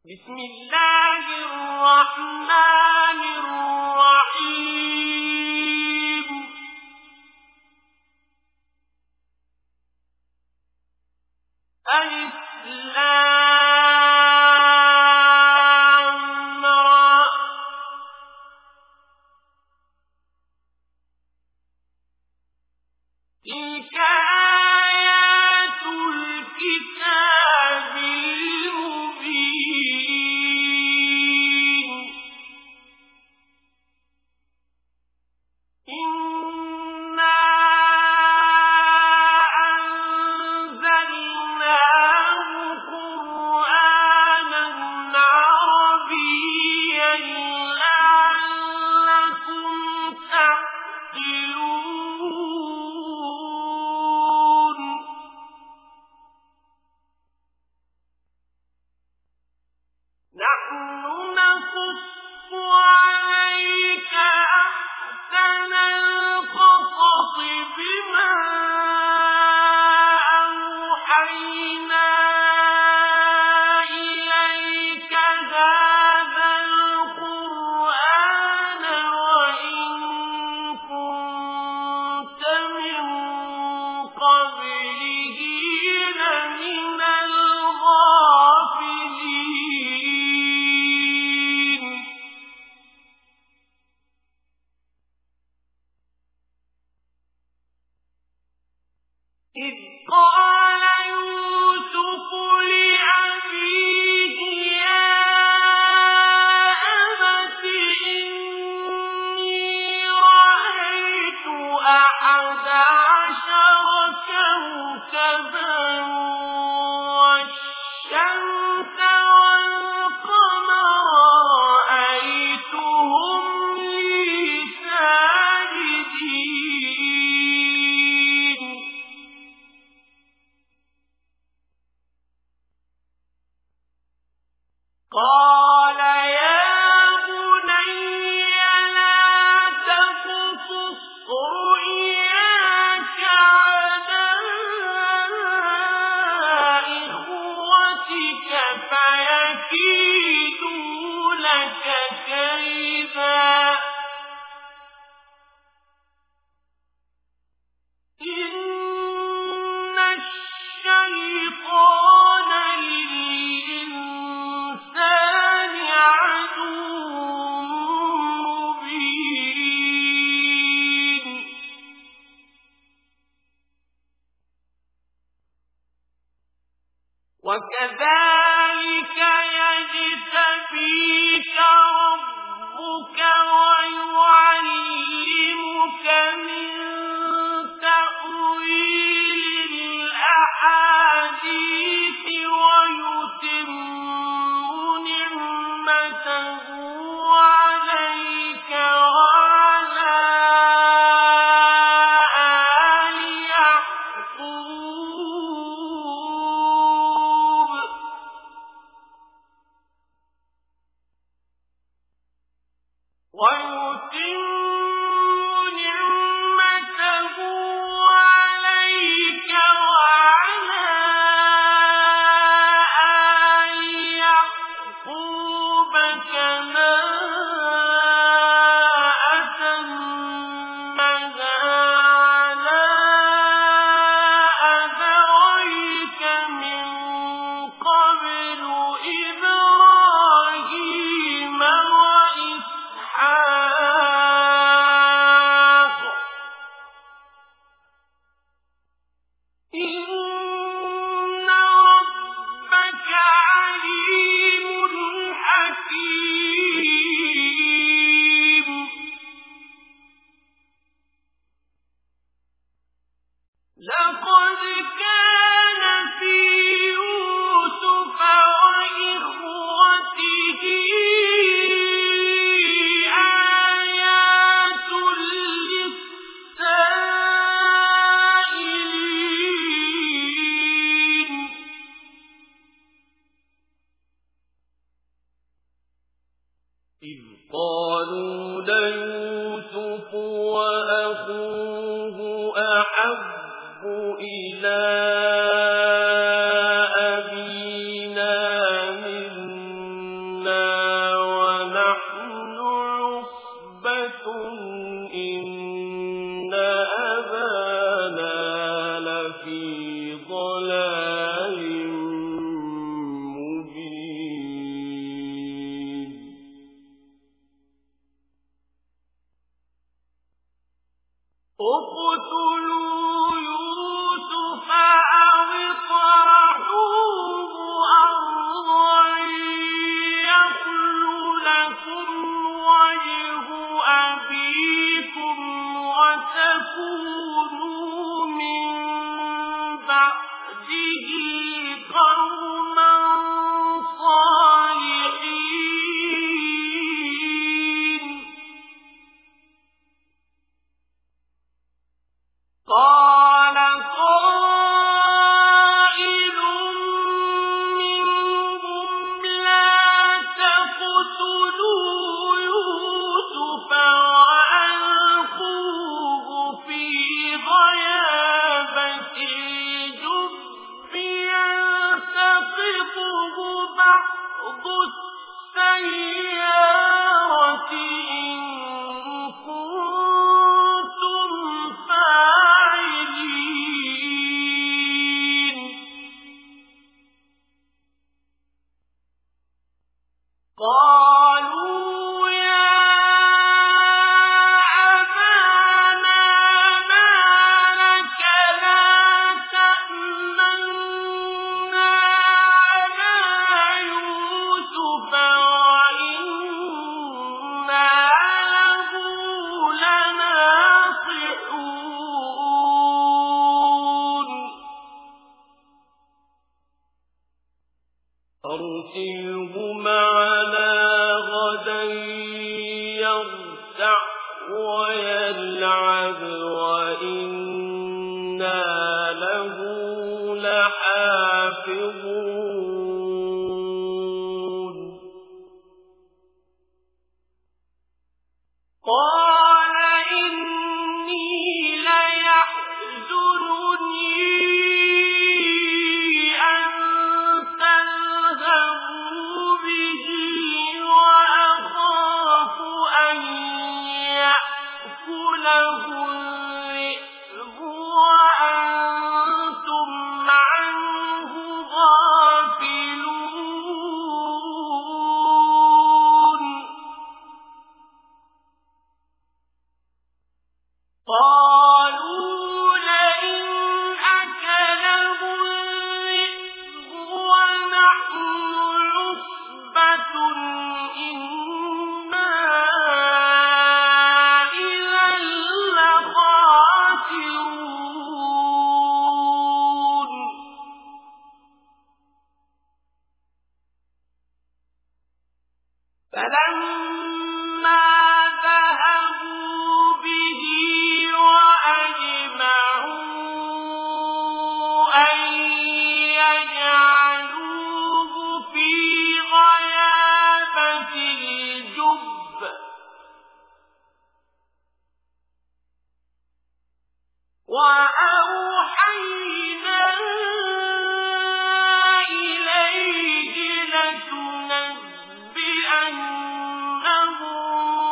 بسم الله الرحمن الرحيم ألف لام را تلك آيات الكتاب المبين إنا أنزلناه قرآنا عربيا لعلكم تعقلون نحن نقص عليك أحسن القصص بما أوحينا إليك هذا القرآن وإن كنت من قبله لمن الغافلين إذ قال يوسف لأبيه يا أبت إني رأيت 11 كوكبا والشمس والقمر رأيتهم لي ساجدين قال يا بني لا تقصص رؤياك على إخوتك فيكيدوا لك كيدا إن الشيطان للإنسان عدو مبين وكذلك يجتبيك ربك ويعلمك من تأويل الأحاديث ويتم نعمته عليك وعلى آل يعقوب ويتم نعمته عليك وعلى آل يعقوب كما أتمها على أبويك من قبل إبراهيم وإسحاق إن ربك عليم حكيم لقد كان في يوسف وإخوته آيات للسائلين إذ قالوا ليوسف وأخوه أحب إلى أبينا منا اقتلوا يوسف أو اطرحوه أرضا يخل لكم وجه أبيكم وتكونوا من بعده قوما صالحين. قال قائل منهم لا تقتلوا يوسف وألقوه في غيابة الجب يلتقطه بعض السيارة إن كنتم فاعلين. قالوا يا أبانا ما لك لا تأمنا على يوسف وإنا له لناصحون. أرسله معنا غدا يرتع ويلعب وإنا له لحافظون. قال إني ليحزنني أن تذهبوا به وأخاف أن يأكله الذئب وأنتم عنه غافلون. قالوا لئن أكله الذئب ونحن عصبة إنا إذا لخاسرون. فلما ذهبوا به وأجمعوا أن يجعلوه في غيابة الجب وأوحينا إليه لتنبئنهم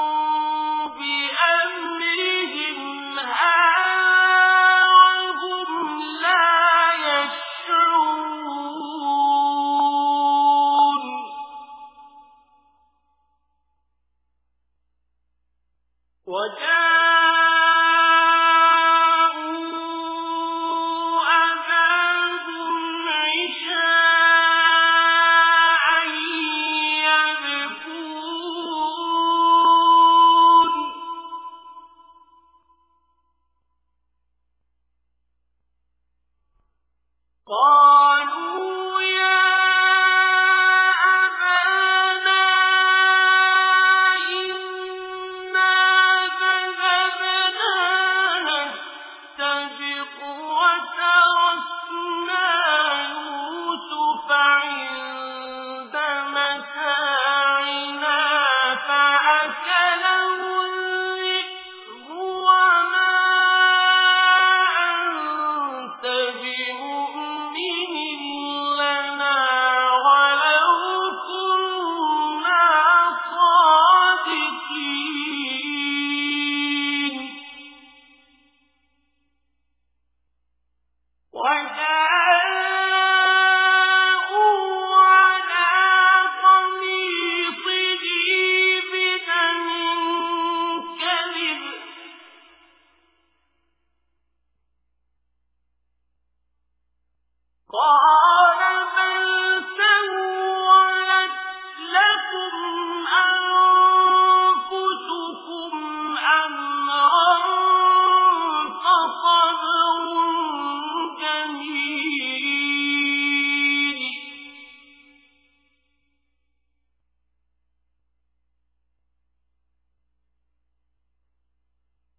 بأمرهم هذا وهم لا يشعرون. وجاءوا أباهم عشاء يبكون. قالوا يا أبانا إنا ذهبنا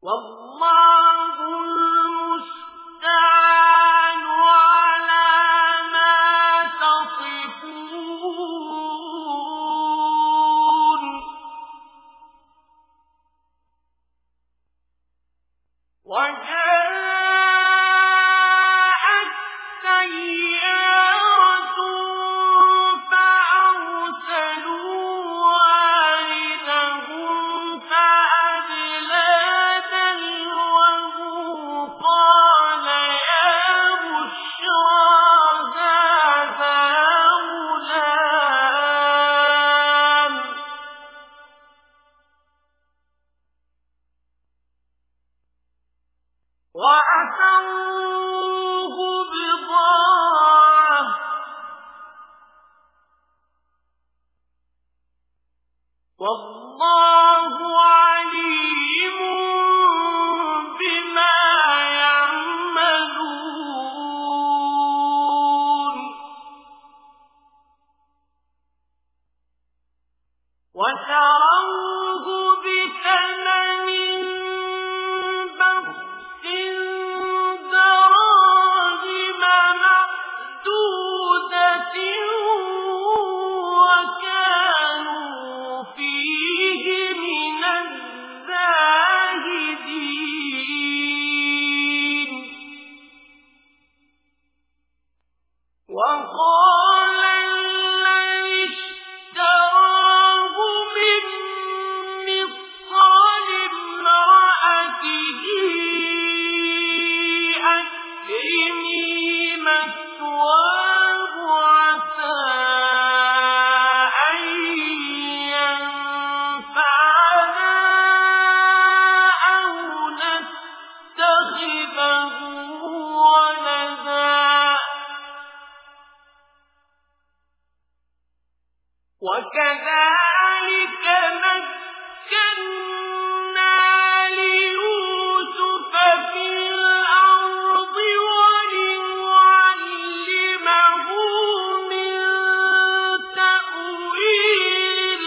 والله المستعان على ما تصفون وجاءت سيارة فأرسلوا واردهم فأدلى دلوه قال يا بشرى هذا غلام وأسروه بضاعة والله عليم بما يعملون وشروه بثمن بخس دراهم معدودة وكانوا فيه من الزاهدين وقال الذي اشتراه من مصر لامرأته أكرمي مثواه عسى أن ينفعنا أو نتخذه ولدا وكذلك مكنا ليوسف في الأرض ولنعلمه من تأويل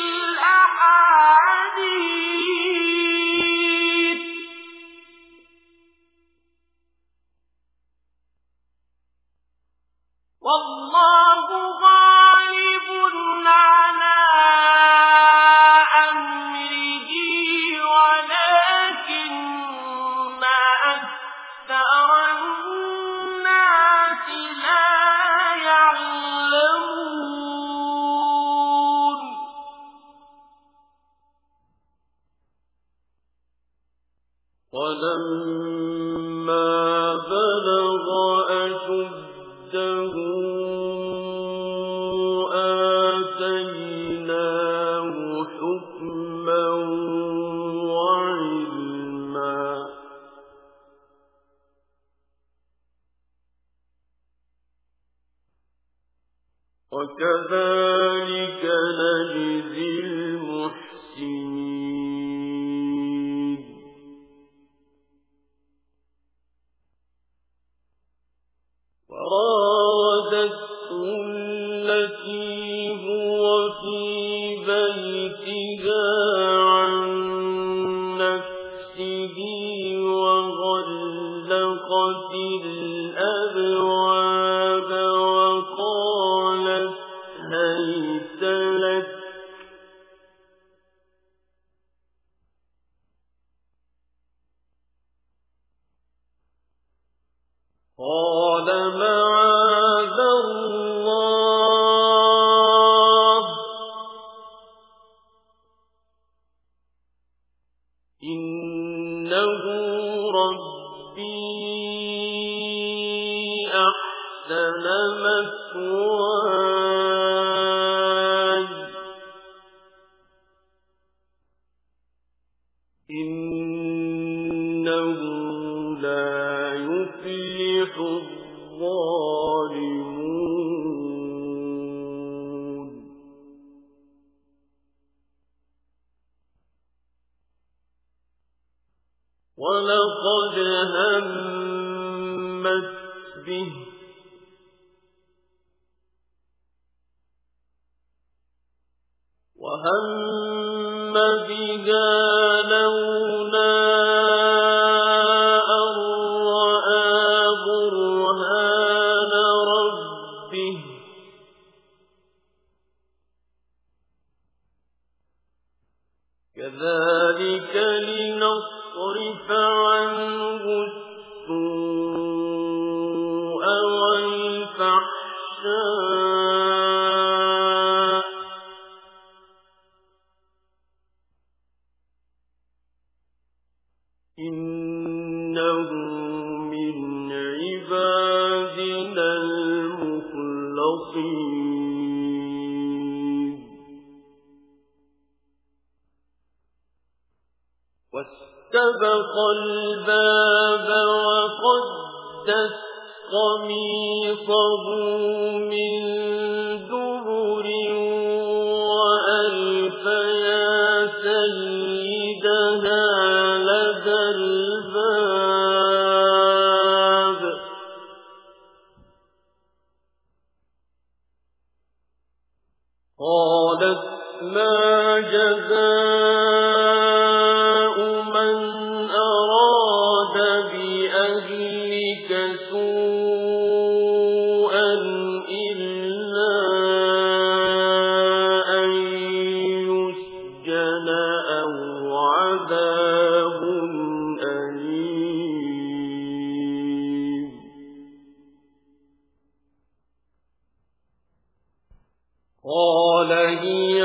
الأحاديث والله غالب على أمره ولكن أكثر الناس لا يعلمون ولما بلغ أشده آتيناه حكما وعلما وكذلك نجزي المحسنين وراودته التي هو في بيتها عن نفسه وغلقت الأبواب وقالت هيت لك قال معاذ الله إنه ربي أحسن مثواي إنه لا يفلح الظالمون ولقد همت به وهم بها لولا كذلك لنصرف عنه السوء والفحشاء إنه من عبادنا المخلصين واستبق الباب وقدت قميصه من دبر وألف يا سيدها لدى الباب قالت ما جزاء من أراد بأهلك سوءا إلا أن يسجن أو عذاب أليم قال هي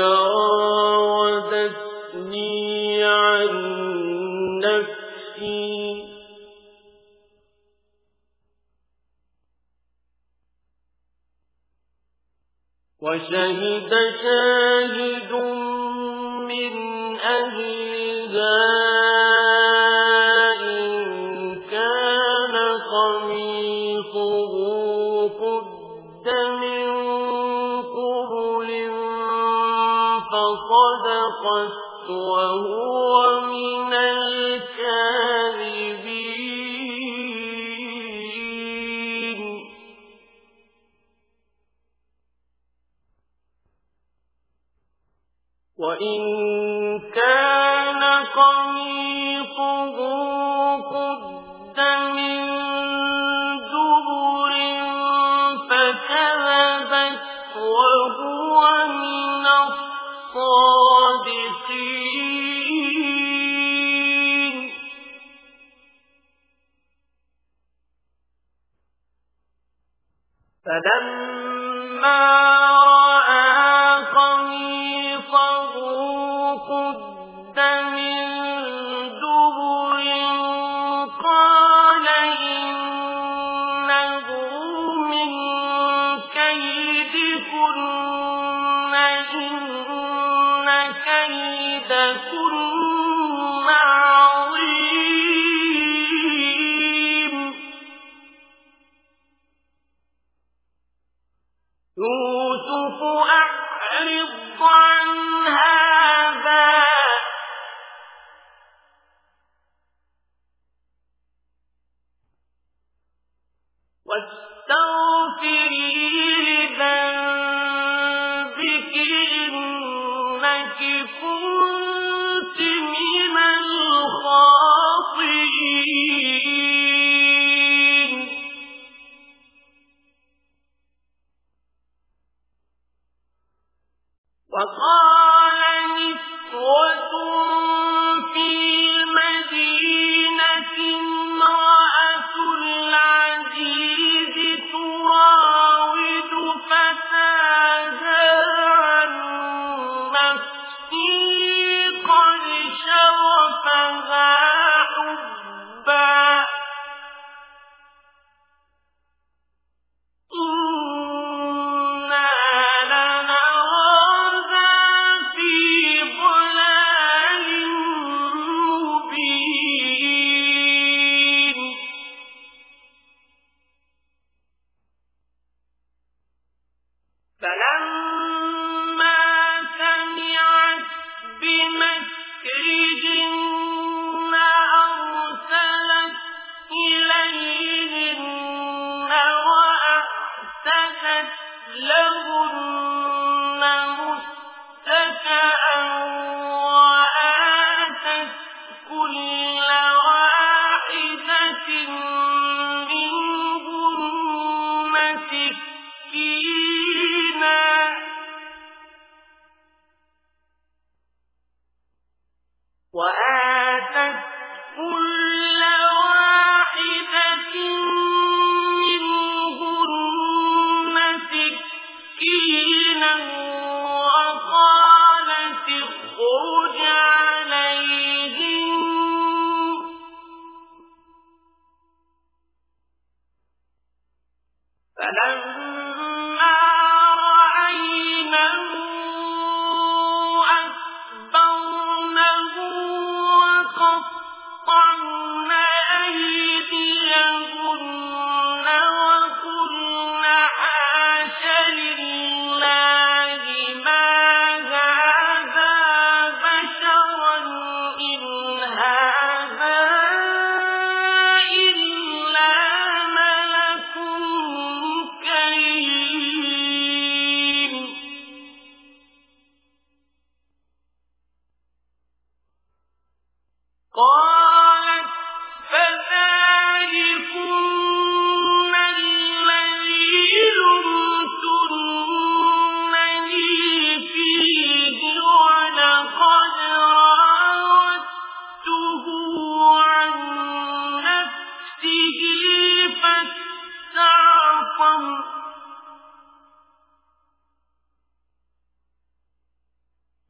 راودتني عن نفسي وشهد شاهد من أهلها إن كان قميصه قد من قبل فصدقت وهو من الكاذبين وإن كان قميصه قد من دبر فكذبت وهو من الصادقين فلما رأى قميصه قد من دبر قال إنه من كيدكن إن كيدكن عظيم يوسف أعرض عن هذا واستغفري لذنبك إنك كنت من الخاطئين وقال نسوة في المدينة امرأة العزيز تراود فتاها عن نفسه قد شغفها حبا إنا لنراها في ضلال مبين فلما سمعت بمكرهن أرسلت إليهن وأعتدت لهن متكئا وآتت كل واحدة منهن سكينا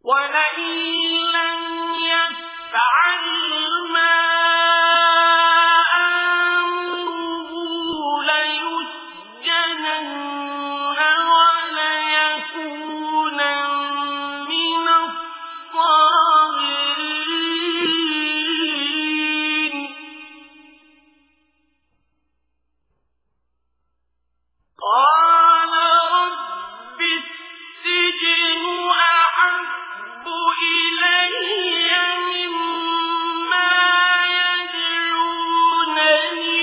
ولئن لم يفعل ما آمره ليسجنن وليكونن من الصاغرين قال رب السجن أحب إلي مما يدعونني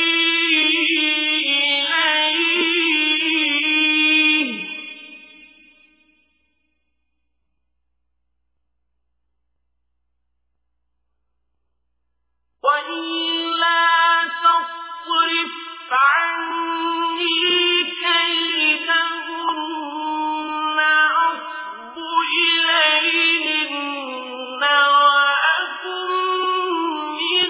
إليه وإلا تصرف عني كيدهن أصب إليهن وأكن من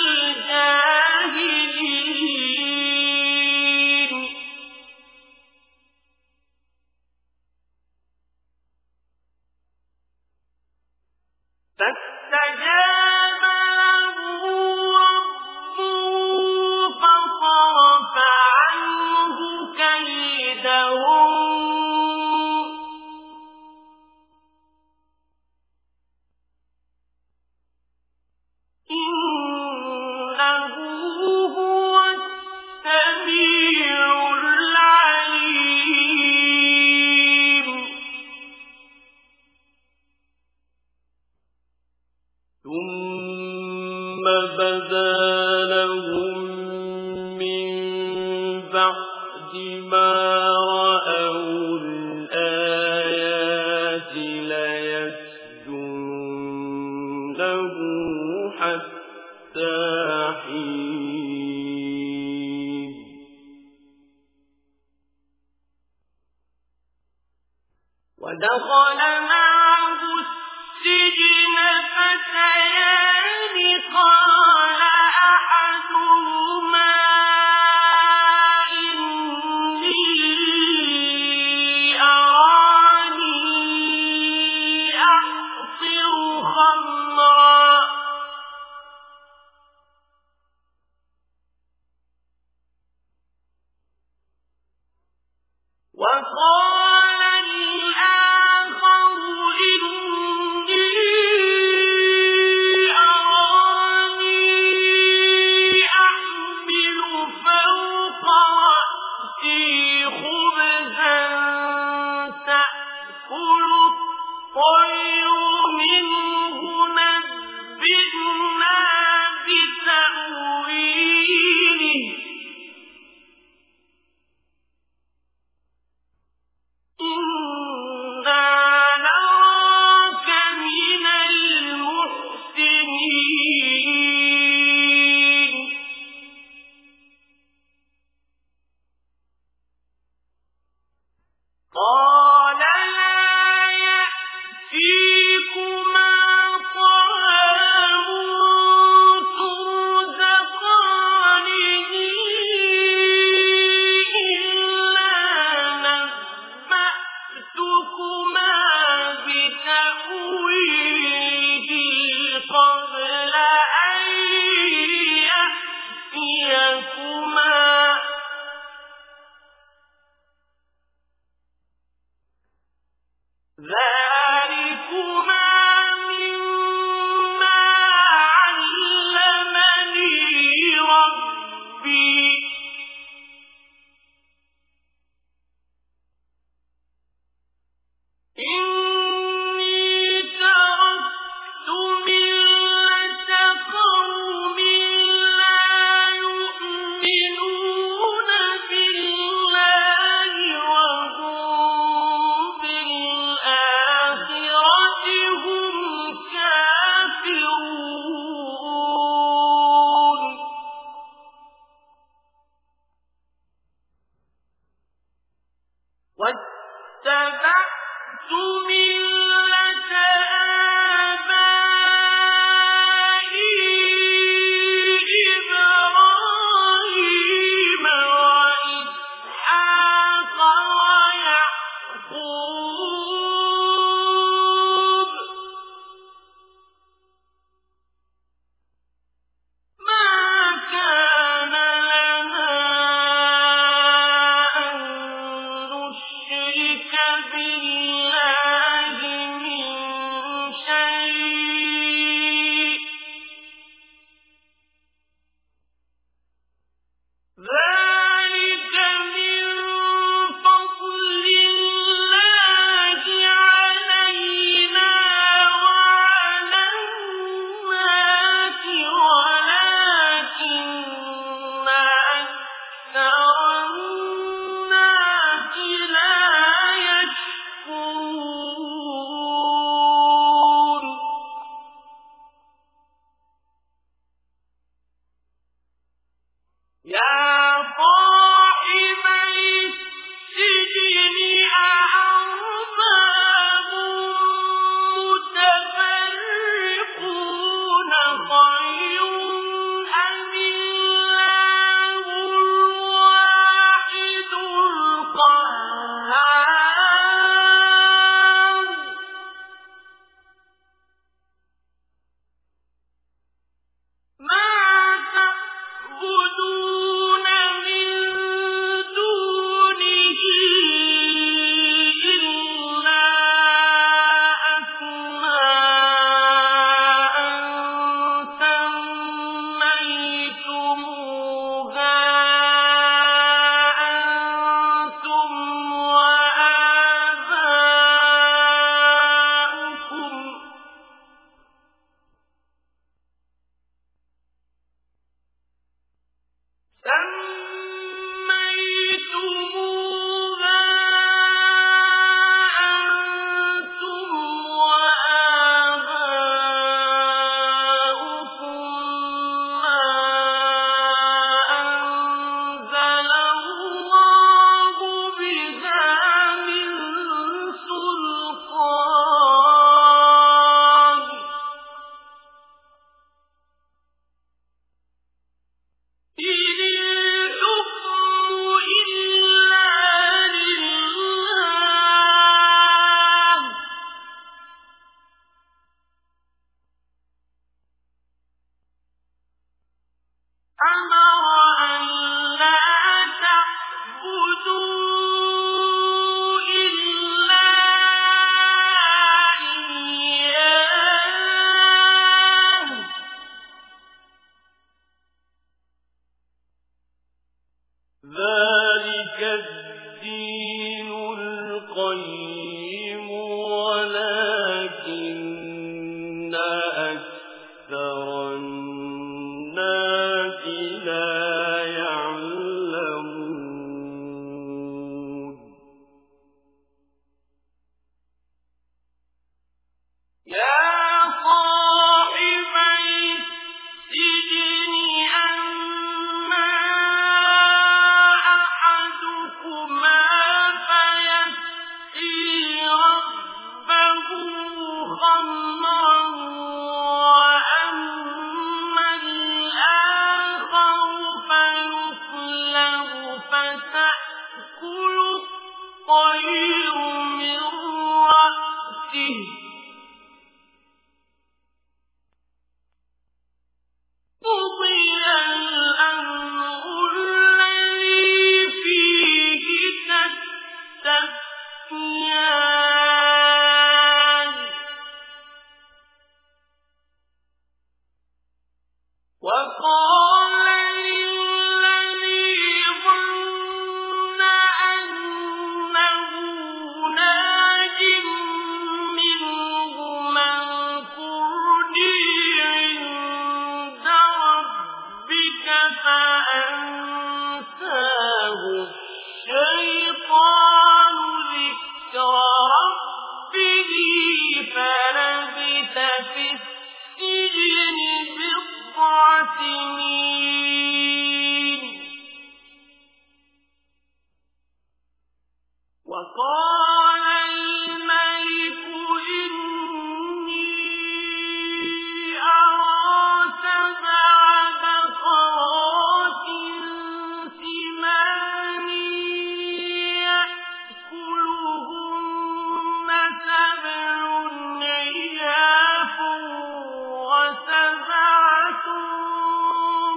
الجاهلين فاستجاب له ربه فصرف عنه كيدهم إنه هو السميع العليم ثم بدا لهم من بعد ما رأوا الآيات ليسجننه حتى حين ودخل معه السجن فتيان قال أحدهما إني أراني أعصر خمرا وقال الآخر إني أراني أحمل فوق رأسي خبزا تأكل الطير منه خَمْرًا وَأَمَّا الْآخَرُ فَيُصْلَبُ فَتَأْكُلُ الطَّيْرُ مِن رَّأْسِهِ ۚ قُضِيَ الْأَمْرُ الَّذِي فِيهِ تَسْتَفْتِيَانِ وَقَالَ لِلَّذِي ظَنَّ أَنَّهُ نَاجٍ مِّنْهُمَا اذْكُرْنِي عِندَ رَبِّكَ فَأَنسَاهُ الشَّيْطَانُ ذِكْرَ رَبِّهِ فَلَبِثَ فِي السِّجْنِ بِضْعَ سِنِينَ وَقَالَ الْمَلِكُ إِنِّي أَرَىٰ سَبْعَ بَقَرَاتٍ سِمَانٍ يَأْكُلُهُنَّ سَبْعٌ عِجَافٌ وَسَبْعَ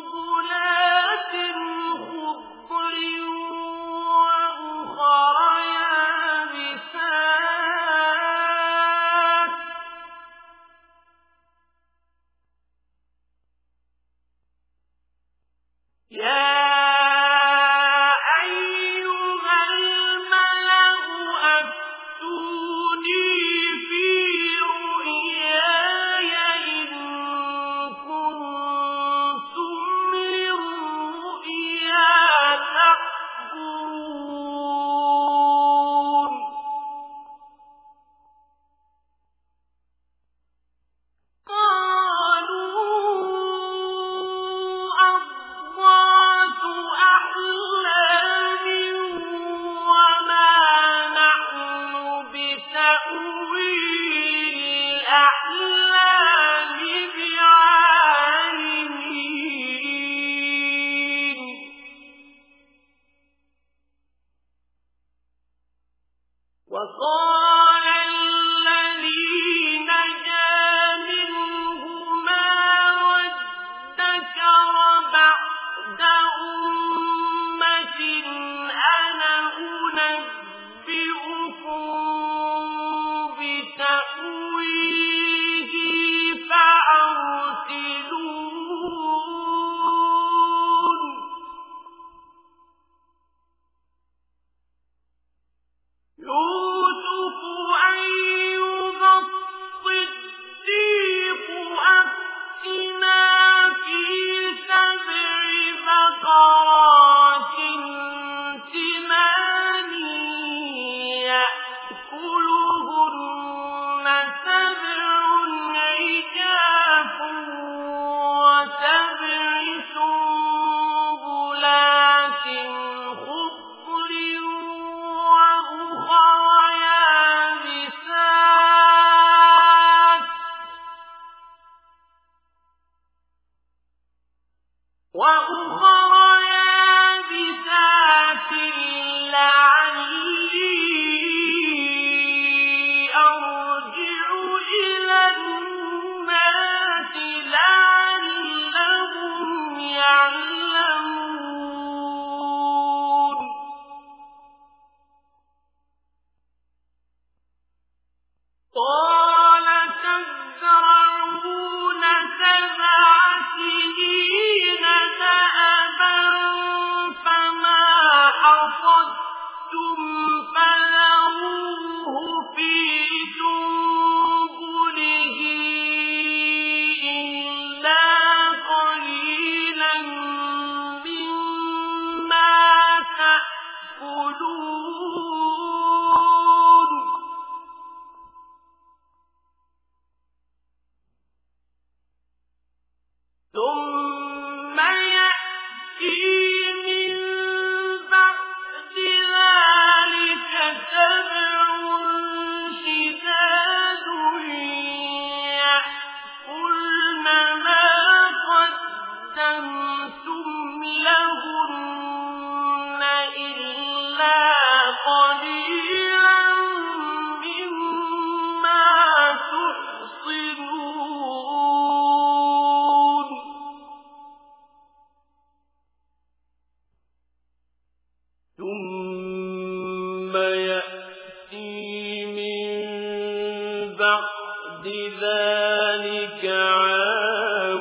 بَعْدِ ذَلِكَ عَامٌ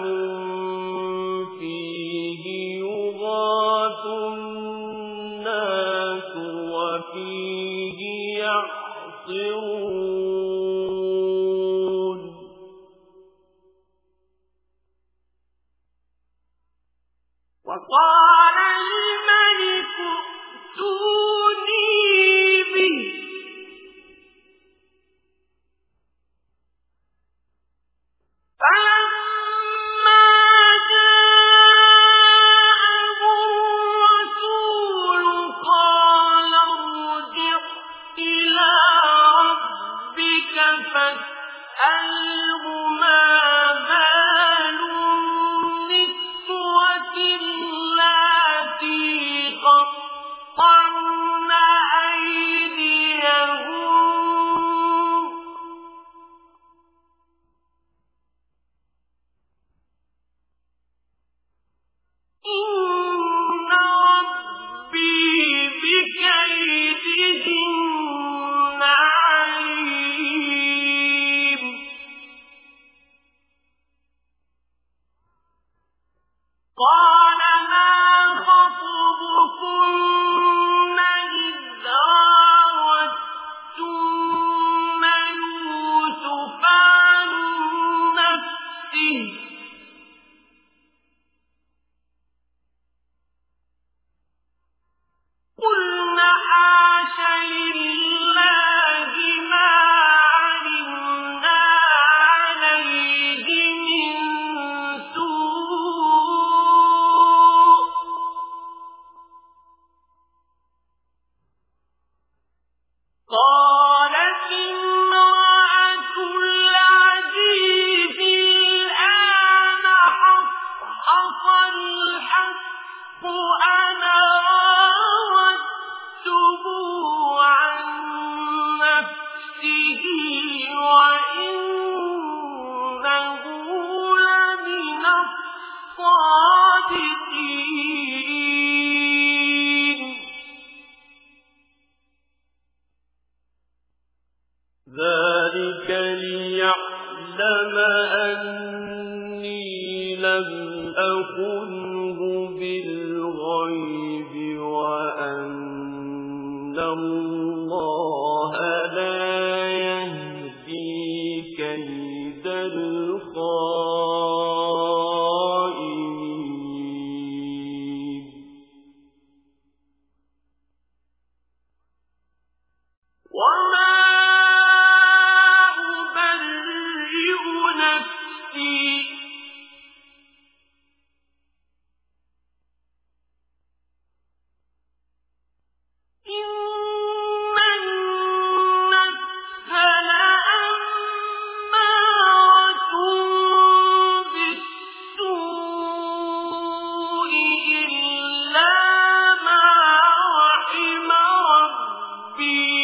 فِيهِ يُغَاثُ النَّاسُ وَفِيهِ يَعْصِرُونَ وَقَالَ الْمَلِكُ ائْتُونِي بِهِ فَلَمَّا جَاءَهُ الرَّسُولُ قَالَ ارْجِعْ إِلَىٰ رَبِّكَ فَاسْأَلْهُ مَا بَالُ النِّسْوَةِ اللَّاتِي قَطَّعْنَ أَيْدِيَهُنَّ إِنَّ رَبِّي بِكَيْدِهِنَّ عَلِيمٌ قَالَ مَا خَطْبُكُنَّ إِذْ رَاوَدتُّنَّ يُوسُفَ عَن نَّفْسِهِ قُلْنَ حَاشَ لِلَّهِ مَا عَلِمْنَا عَلَيْهِ مِن سُوءٍ قَالَتِ امْرَأَتُ الْعَزِيزِ الْآنَ حَصْحَصَ الْحَقُّ أَنَا رَاوَدتُّهُ عَن نَّفْسِهِ وَإِنَّهُ لَمِنَ الصَّادِقِينَ ذَلِكَ لِيَعْلَمَ أَنِّي لَمْ أَخُنْهُ بِالْغَيْبِ وَأَنَّ اللَّهَ لَا يَهْدِي كَيْدَ الْخَائِنِينَ وَمَا أُبَرِّئُ نَفْسِي إِنَّ النَّفْسَ لَأَمَّارَةٌ بِالسُّوءِ إِلَّا مَا رَحِمَ رَبِّي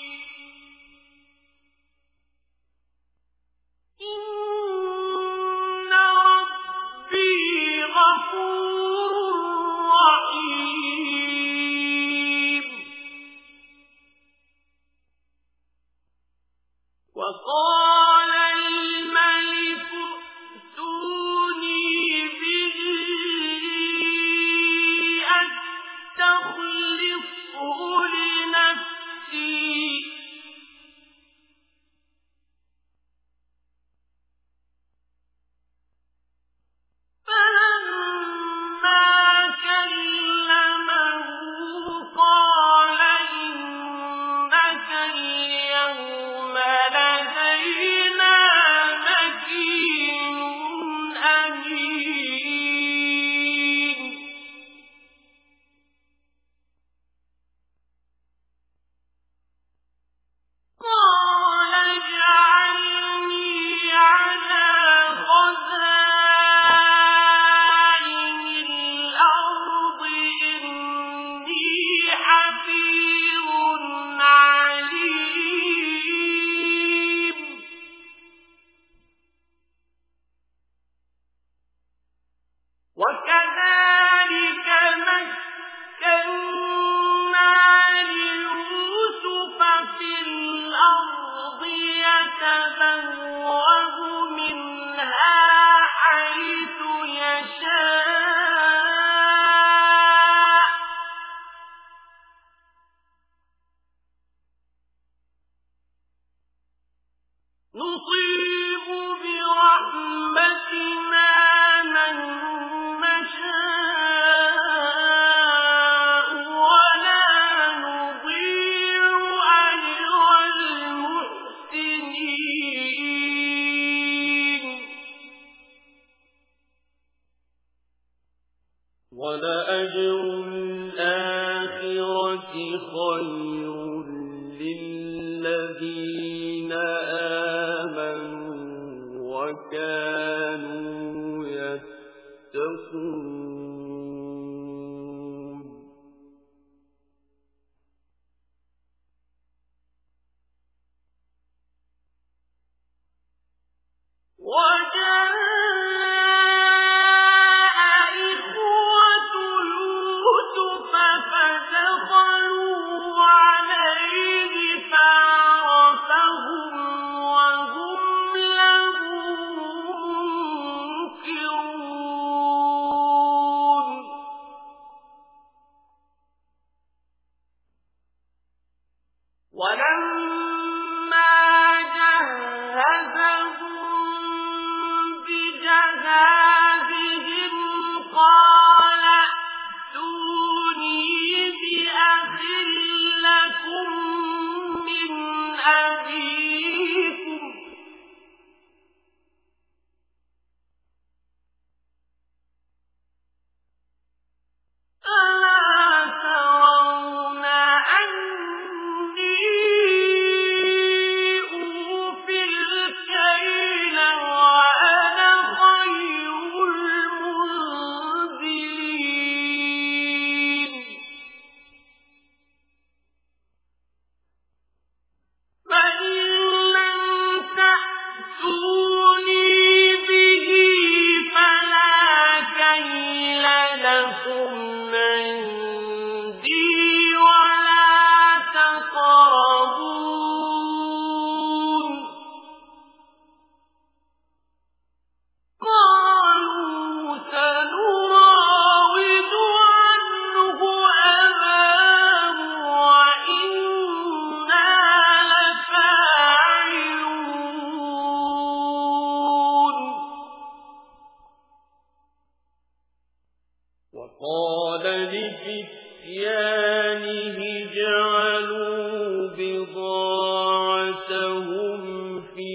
إِنَّ رَبِّي غَفُورٌ رَّحِيمٌ وَقَالَ الْمَلِكُ ائْتُونِي بِهِ أَسْتَخْلِصْهُ لِنَفْسِي فَلَمَّا يشاء نصيب برحمتنا من نشاء ولا نضيع أجر المحسنين ولأجر الآخرة خير للذين آمنوا وكانوا يتقون وجاء إخوة يوسف فدخلوا عليه فعرفهم وهم له منكرون ولما جهزهم بجهازهم قال ائتوني بأخ لكم من أبيكم ألا ترون أني أوفي الكيل وأنا خير المنزلين فإن لم تأتوني به فلا كيل لكم عندي ولا تقربون قالوا سنراود عنه أباه وإنا لفاعلون وقال لفتيانه اجعلوا بضاعتهم في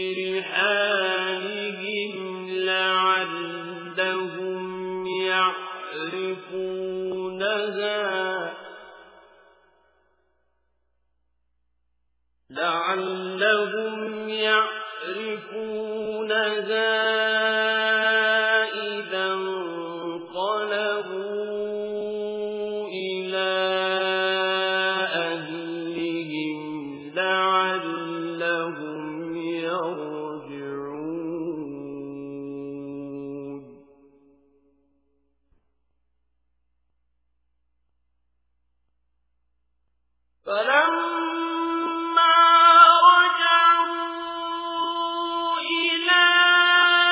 رحالهم لعلهم يعرفونها إذا انقلبوا إلى أهلهم لعلهم يرجعون فلما رجعوا إلى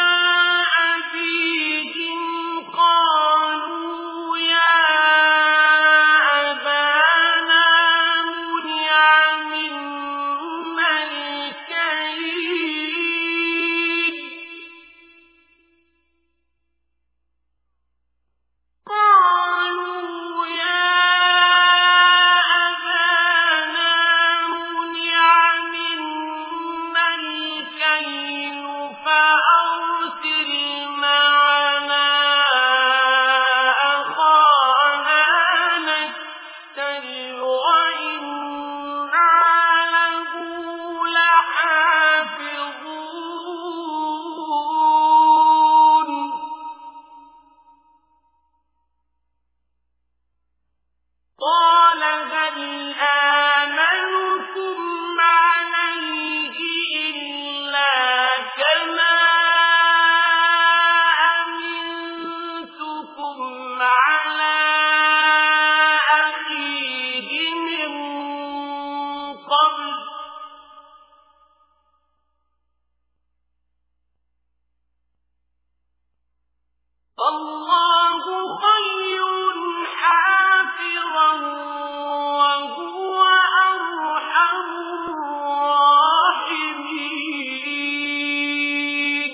فالله خير حافظا وهو أرحم الراحمين.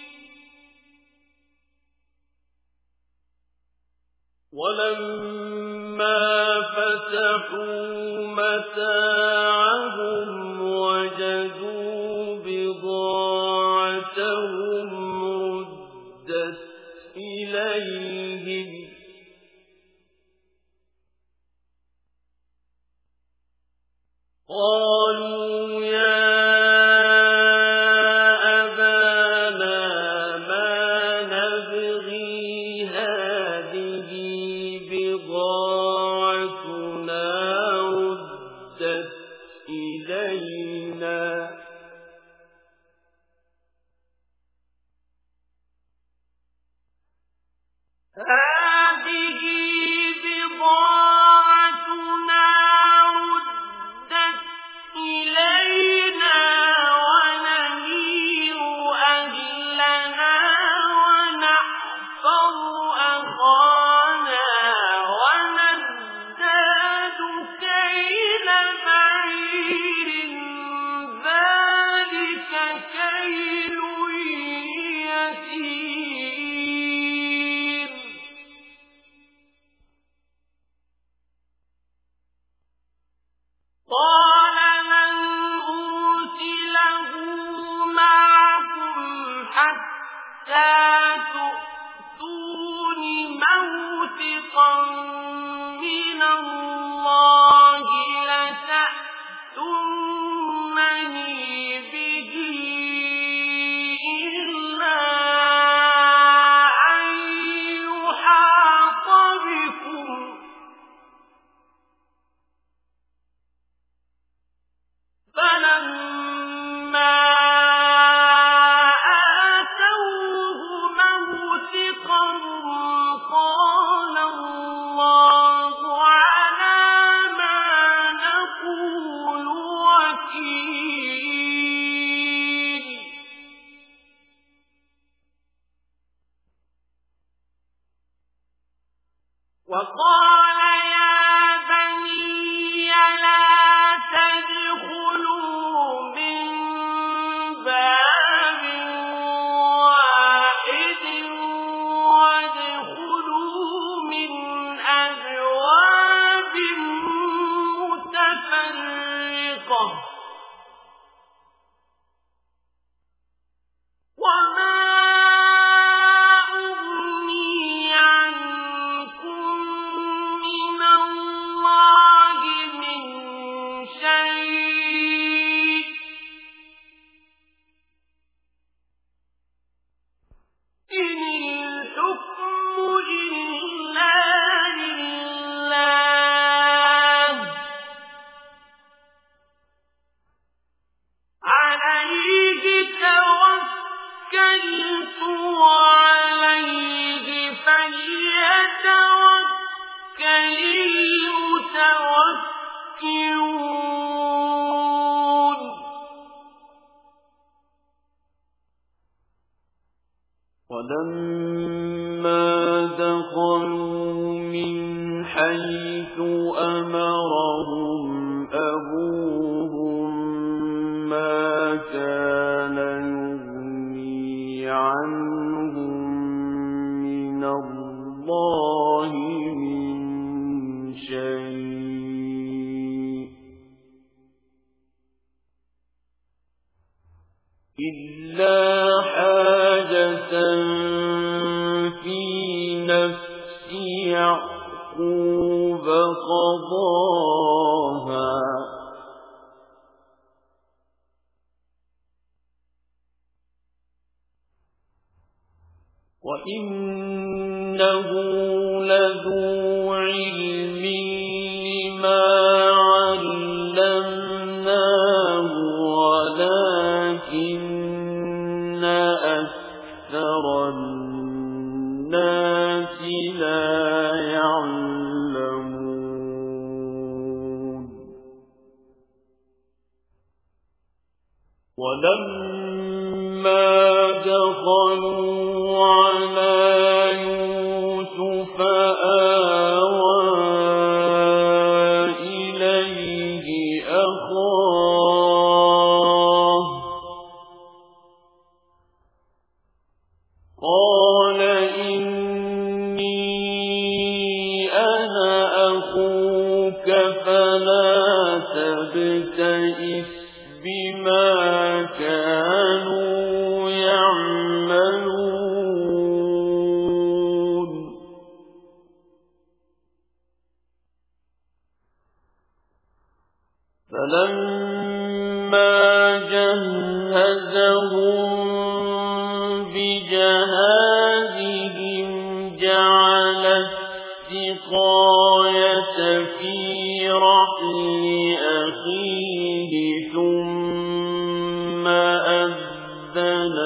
ولما فتحوا متاعهم وجدوا بضاعتهم ردت إليهم قالوا يا أبانا ما نبغي هذه بضاعتنا ردت إلينا هذه بضاعتنا ردت إلينا ونمير أهلنا ونحفظ أخانا ونزداد كيل بعير ذلك كيل يسير. قال من أرسله معكم حتى تؤتون موثقا من الله لتأتونني به إلا أن يحاط بكم فلما آتوه موثقهم قال الله على ما نقول وكيل. وقال يا بني لا تدخلوا من باب واحد وادخلوا من أبواب متفرقة وما أغني عنكم من الله من شيء إن الحكم إلا لله عليه توكلت وعليه فليتوكل المتوكلون. ولما دخلوا من حيث أمرهم أبوهم ما كان يغني عنهم من الله من شيء إلا حاجة في نفس يعقوب قضاها وإنه لذو علم لما علمناه ولكن أكثر الناس لا يعلمون. ولما دخلوا على قال إني أنا أخوك فلا تبتئس بما كانوا يعملون فلما جهزهم بجهازهم جعل السقاية في رحل أخيه ثم أذن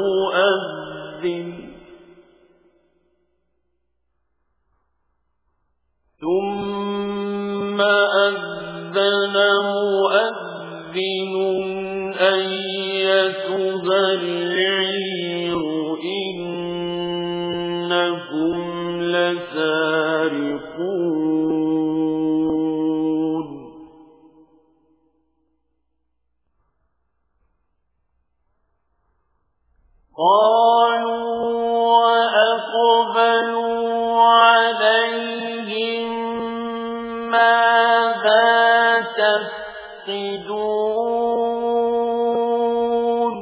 مؤذن أيتها العير إنكم لسارقون قالوا وأقبلوا عليهم ماذا تفقدون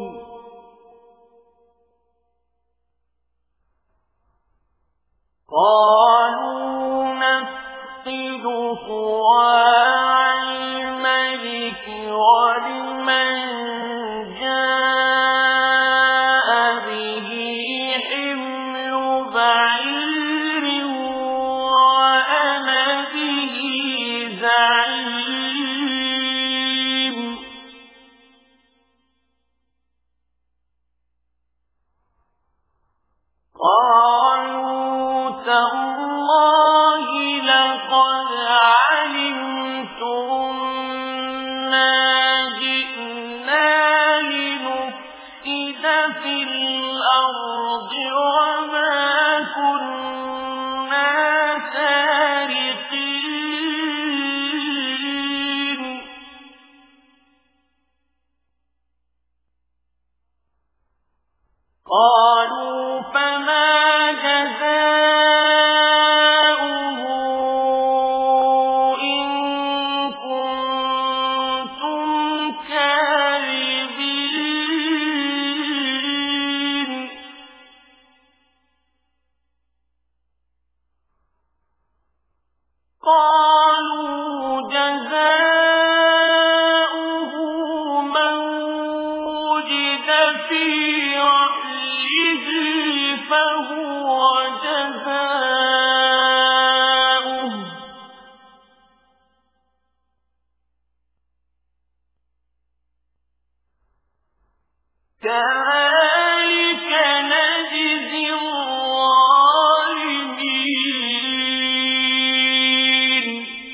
قالوا نفقد صواع الملك ولمن جاء به حمل بعير وأنا به زعيم قالوا تالله لقد علمتم ما جئنا لنفسد في الأرض وما كنا سارقين قالوا فما جزاؤه إن كنتم كاذبين قالوا جزاؤه من وجد في رحله فهو جزاؤه كذلك نجزي الظالمين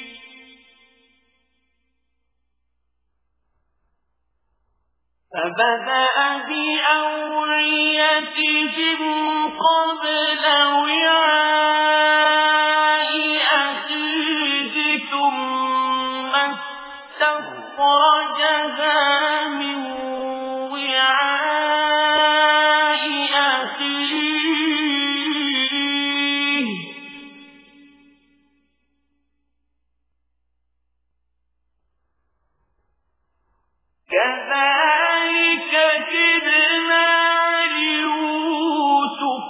فبدأ بأوعيتهم قبل وعاء أخيه ثم استخرجها من وعاء أخيه كذلك كدنا ليوسف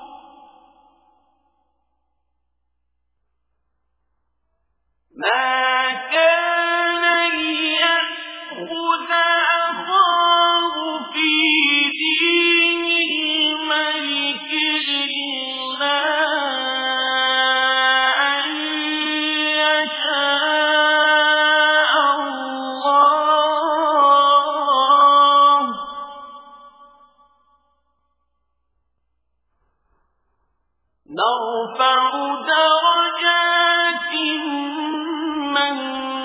ما كان ليأخذ أخاه في دين الملك إلا أن يشاء الله نرفع درجات من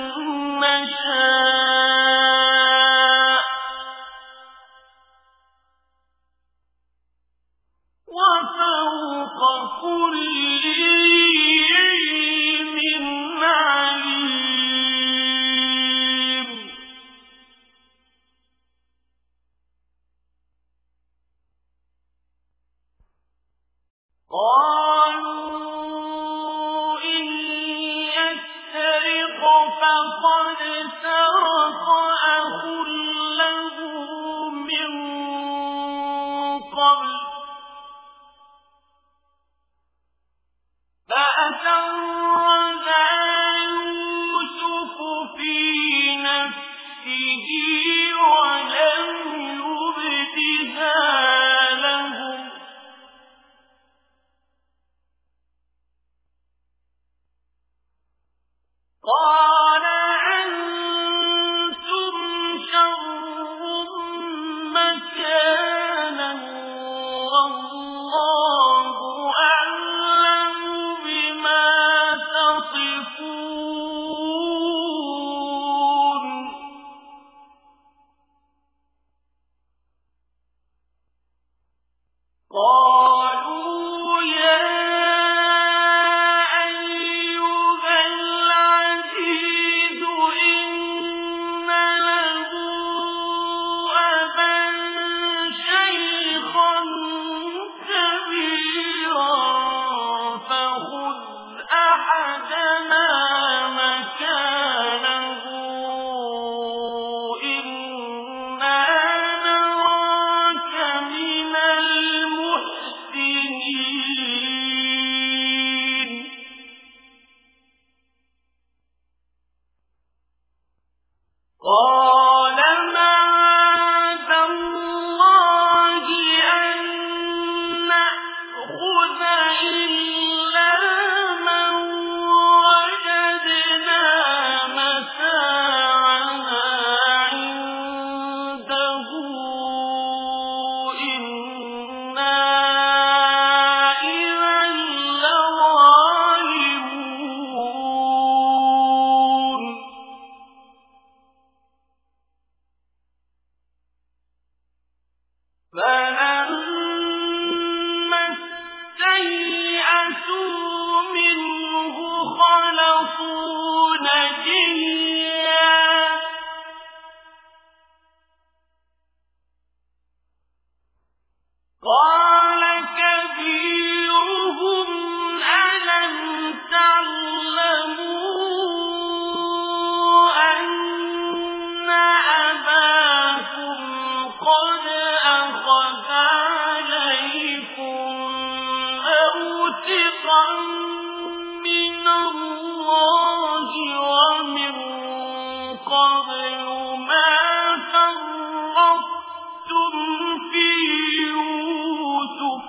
نشاء وفوق كل ذي علم عليم قالوا إن يسرق فقد سرق أخ له من قبل فأسرها يوسف في نفسه ولم يبدها لهم قال أنتم شر مكانا والله أعلم بما تصفون قالوا يا أيها العزيز إن له أبا شيخا كبيرا فخذ أحدنا مكانه إنا نراك من المحسنين قال معاذ الله أن نأخذ إلا من وجدنا متاعنا عنده إنا إذا لظالمون فلما استيئسوا منه خلصوا نجيا قال كبيرهم ألم تعلموا أن أباكم قد أخذ عليكم موثقا من الله ومن قبل ما فرطتم في يوسف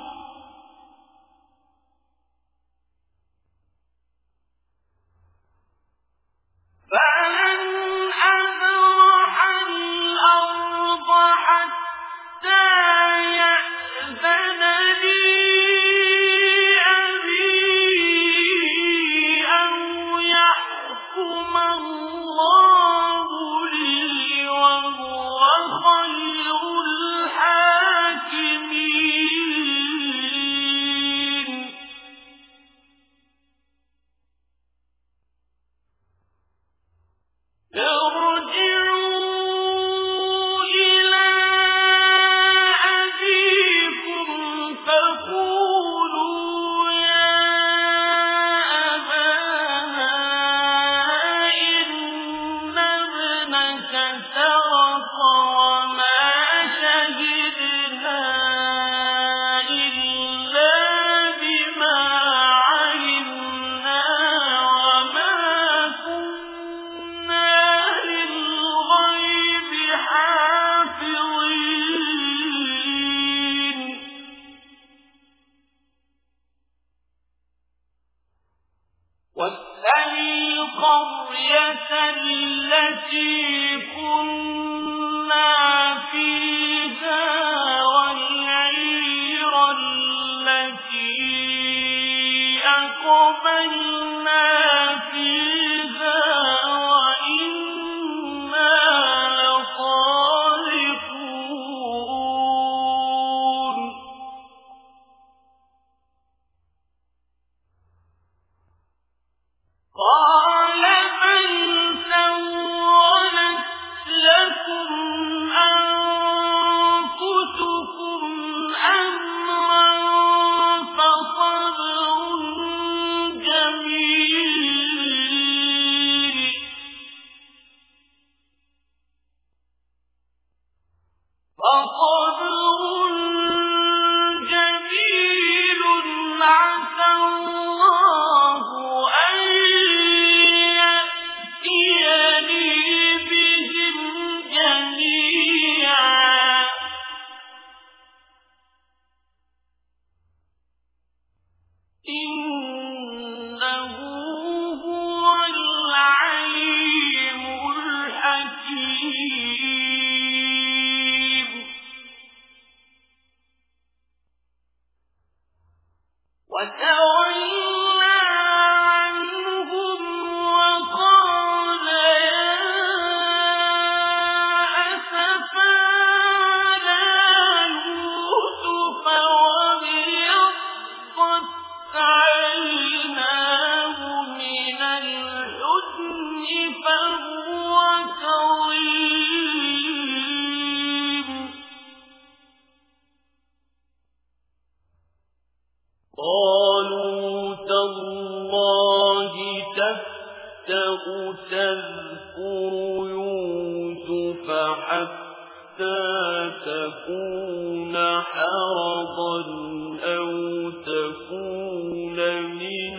فلن أبرح الأرض حتى يأذن لي أبي أو يحكم الله لي وهو خير الحاكمين ارجعوا إلى أبيكم فقولوا يا أبانا إن ابنك سرق وما شهدنا إلا بما علمنا وما كنا للغيب حافظين واسأل القرية التي كنا فيها والعير التي أقبلنا فيها وإنا لصادقون قال بل سولت لكم أنفسكم أمرا فصبر وتولى عنهم وقال يا أسفا على يوسف وابيضت عيناه من الحزن فهو كظيم قالوا تالله تفتأ تذكر يوسف حتى تكون حرضا أو تكون من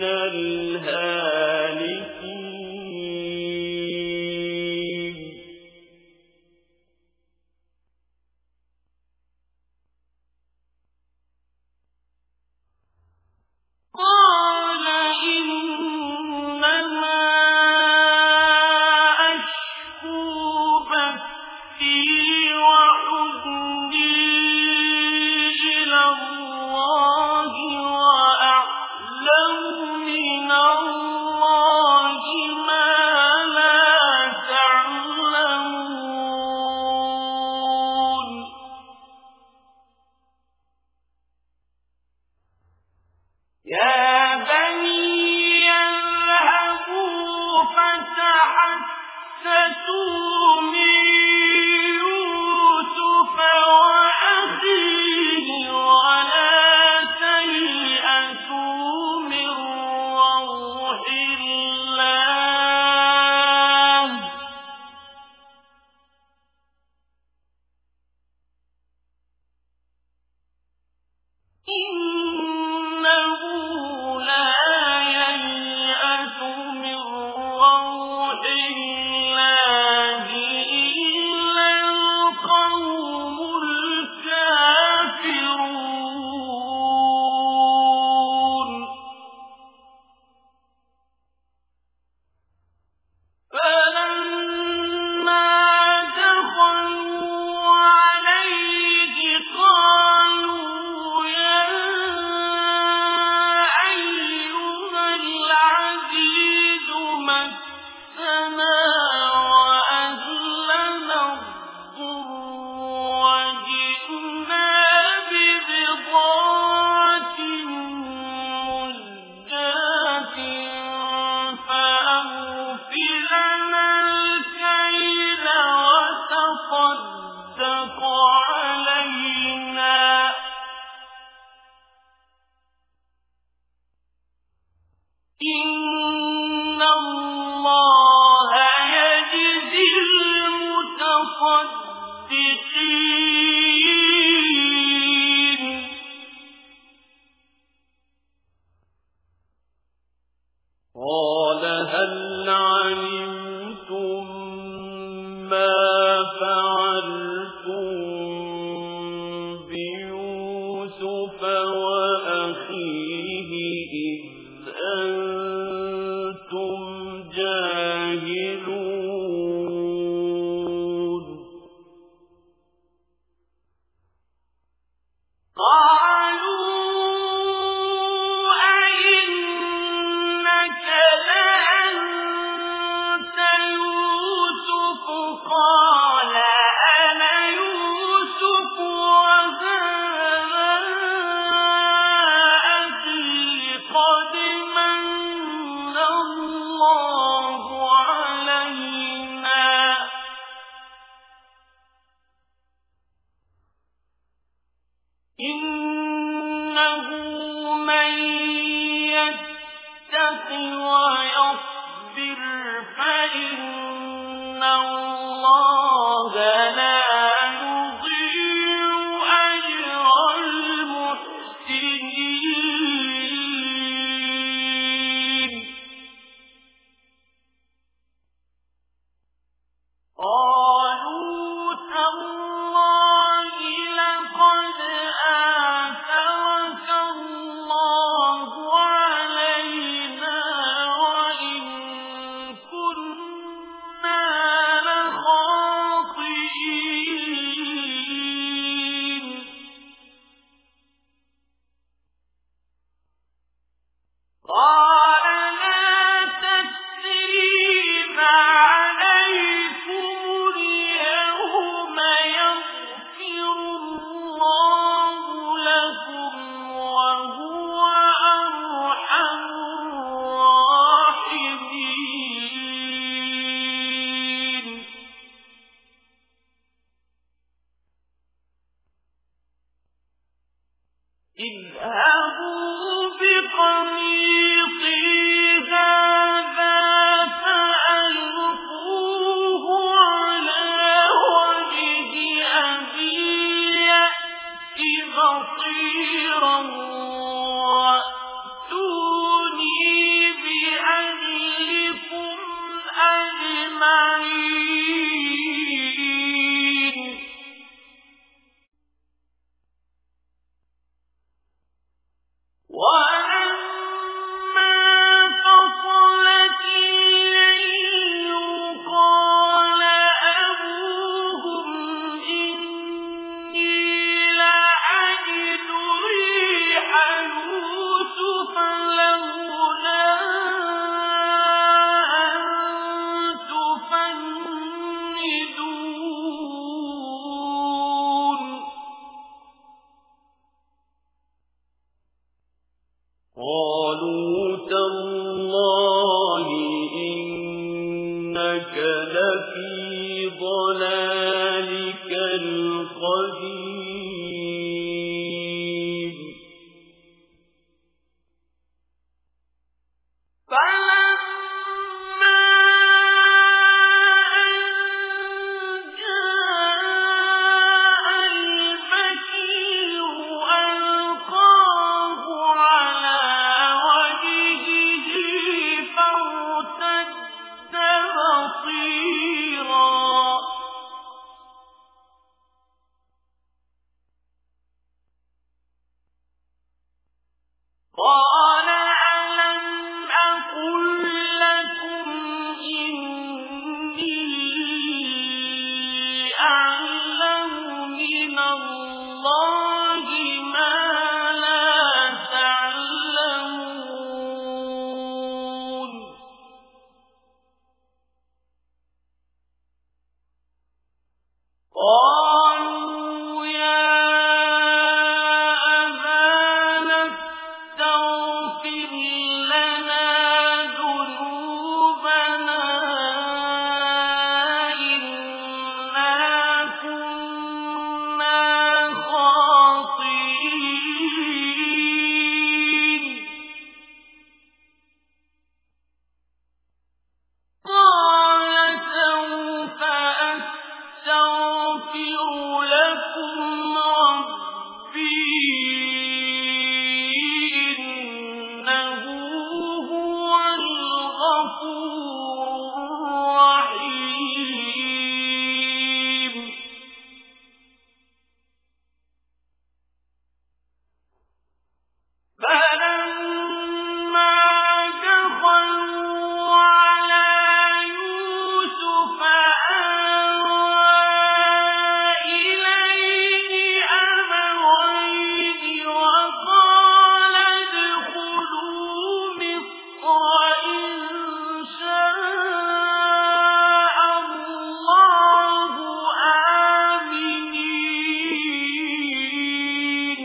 الهالكين قال إنما أشكو بثي وحزني إلى الله وأعلم من الله ما لا تعلمون يا بني اذهبوا فتحسسوا من يوسف وأخيه ولا تيأسوا من روح الله إنه لا ييأس من روح الله إلا القوم الكافرون فلما دخلوا عليه قالوا يا أيها العزيز مسنا وأهلنا الضر وجئنا ببضاعة مزجاة فأوف لنا الكيل وتصدق علينا إن الله يجزي المتصدقين قال هل علمتم ما فعلتم بيوسف وأخيه إذ أنتم جاهلون قالوا أئنك لأنت يوسف قال أنا يوسف وهذا أخي قد من الله علينا إنه من يتق ويصبر فإن الله لا يضيع أجر المحسنين قالوا تالله لقد آثرك الله علينا وإن قال لا تثريب عليكم اليوم يغفر الله لكم وهو أرحم الراحمين اذهبوا بقميصي هذا فألقوه على وجه أبي يأت بصيرا وأتوني بأهلكم أجمعين ولما فصلت الليل قال أبوهم إني لأجد ريح يوسف لولا أن تفندون قالوا تالله إنك لفي ضلالك القديم فلما أن جاء البشير ألقاه على وجهه فارتد بصيرا قال ألم أقل لكم إني أعلم من الله ما لا تعلمون قالوا يا أبانا استغفر لنا ذنوبنا إنا كنا خاطئين قال سوف أستغفر لكم ربي إنه هو الغفور الرحيم فلما دخلوا على يوسف آوى إليه أبويه وقال ادخلوا مصر إن شاء الله آمنين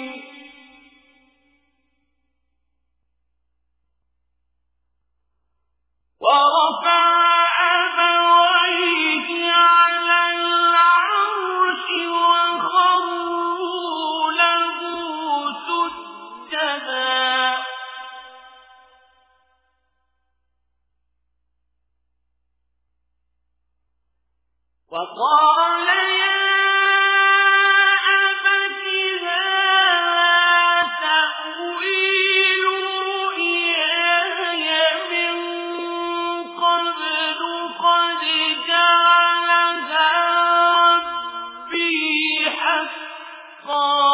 ورفع أبويه على العرش وخروا له سجدا وقال يا أبت هذا تأويل رؤياي من قبل قد جعلها ربي حقا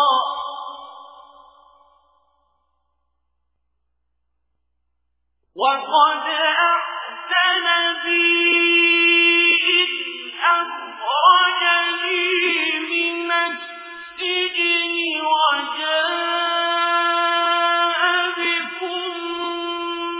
وقد أحسن بي إذ أخرجني من السجن وجاء بكم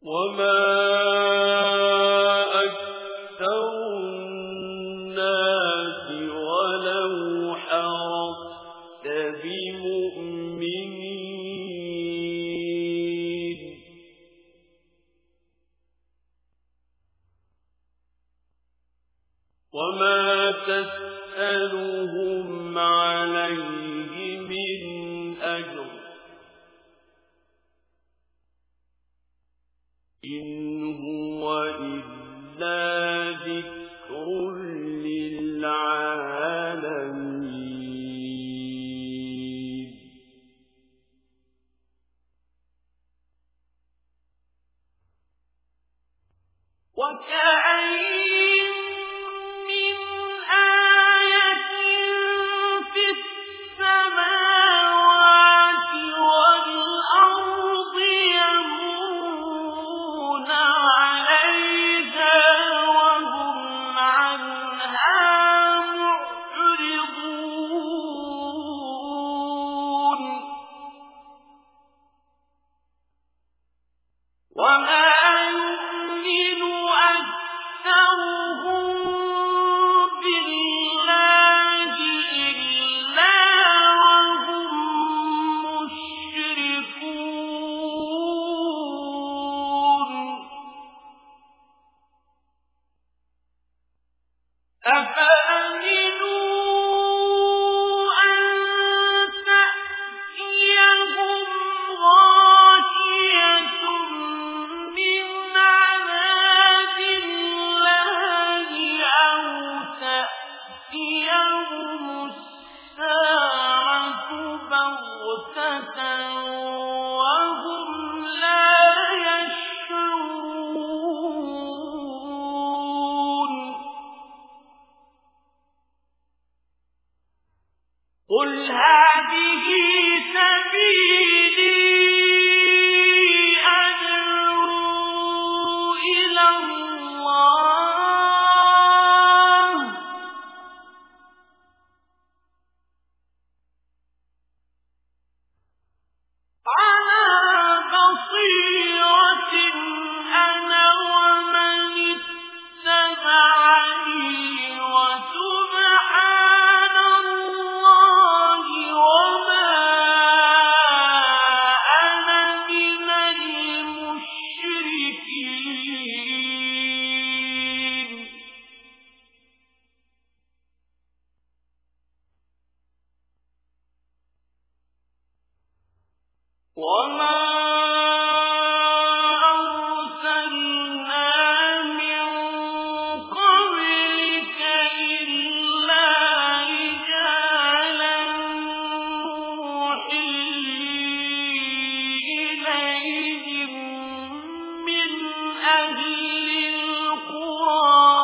وما أكثر الناس ولو حرصت بمؤمنين وما تسألهم عليه من أجر إن هو إلا ذكر للعالمين وكأين من آية في السماوات والأرض يمرون عليها وهم عنها معرضون وما يؤمن أكثرهم بالله إلا وهم مشركون أفأمنوا أن تأتيهم غاشية من عذاب الله أو تأتيهم الساعة بغتة وهم لا يشعرون قل هذه سبيلي أدعو إلى الله على بصيرة أنا ومن اتبعني وسبحان الله وما أنا من المشركين وما أرسلنا من قبلك إلا رجالا نوحي إليهم من أهل القرى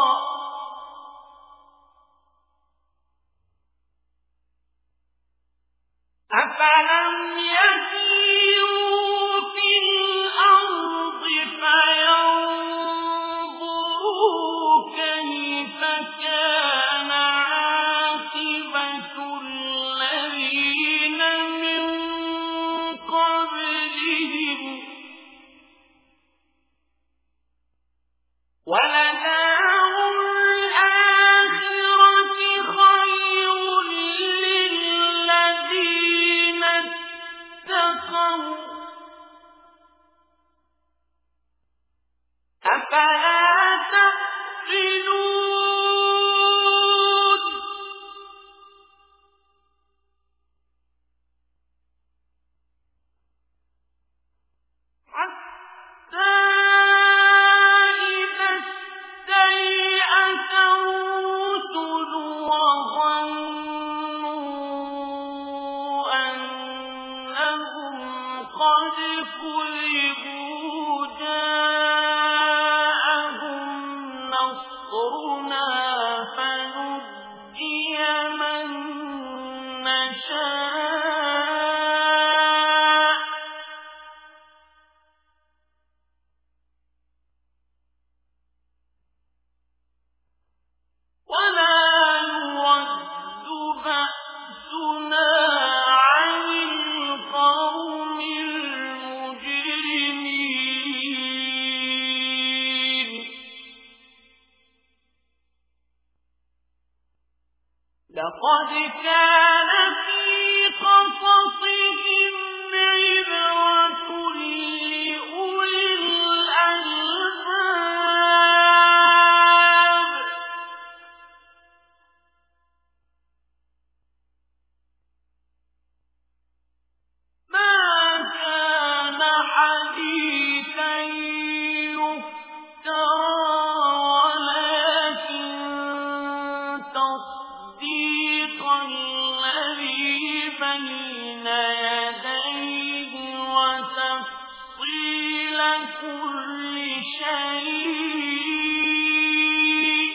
أفلم يسيروا في الأرض فينظروا كيف كان عاقبة الذين من قبلهم ولدار الآخرة خير للذين اتقوا أفلا تعقلون حتى إذا استيأس الرسل وظنوا أنهم قد كذبوا جاءهم نصرنا فنجي من نشاء ولا يرد بأسنا عن القوم المجرمين لقد كان في قصصهم عبرة لأولي الألباب ما كان حديثا يفترى ولكن تصديق الذي بين يديه وتفصيل كل شيء